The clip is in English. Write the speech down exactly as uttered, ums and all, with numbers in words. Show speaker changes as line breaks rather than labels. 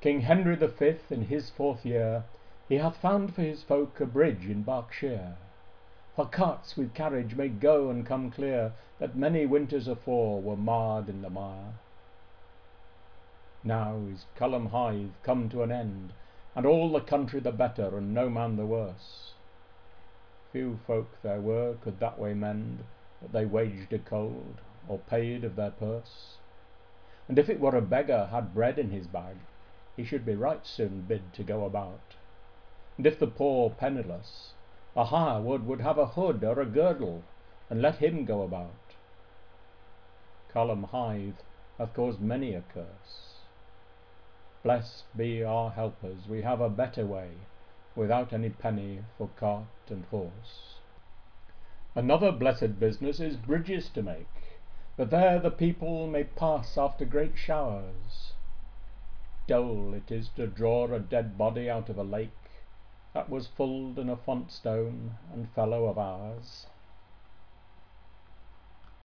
King Henry the Fifth, in his fourth year, he hath found for his folk a bridge in Berkshire, for carts with carriage may go and come clear, that many winters afore were marred in the mire. Now is Cullum Hythe come to an end, and all the country the better, and no man the worse. Few folk there were could that way mend, that they waged a cold, or paid of their purse. And if it were a beggar had bread in his bag, he should be right soon bid to go about. And if the poor penniless, a hirewood would have a hood or a girdle, and let him go about. Cullum Hythe hath caused many a curse. Blessed be our helpers, we have a better way, without any penny for cart and horse. Another blessed business is bridges to make, that there the people may pass after great showers. Dole it is to draw a dead body out of a lake, that was fulled in a font stone and fellow of ours.